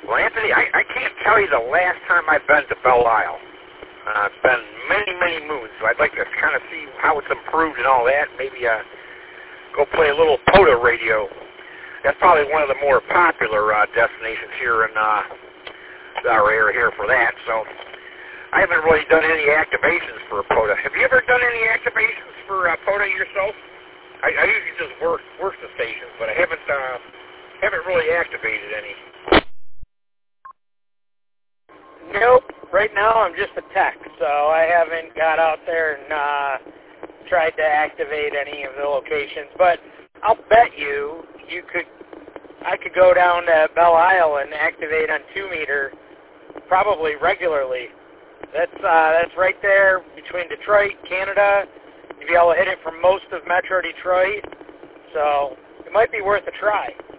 Well, Anthony, I can't tell you the last time I've been to Belle Isle. It's been many, many moons, so I'd like to kind of see how it's improved and all that. Maybe go play a little POTA radio. That's probably one of the more popular destinations here in our area here for that. So I haven't really done any activations for POTA. Have you ever done any activations for POTA yourself? I usually just work the stations, but I haven't really activated any. Nope. Right now I'm just a tech, so I haven't got out there and tried to activate any of the locations. But I'll bet I could go down to Belle Isle and activate on 2 meter probably regularly. That's right there between Detroit, Canada. You'll be able to hit it from most of Metro Detroit, so it might be worth a try.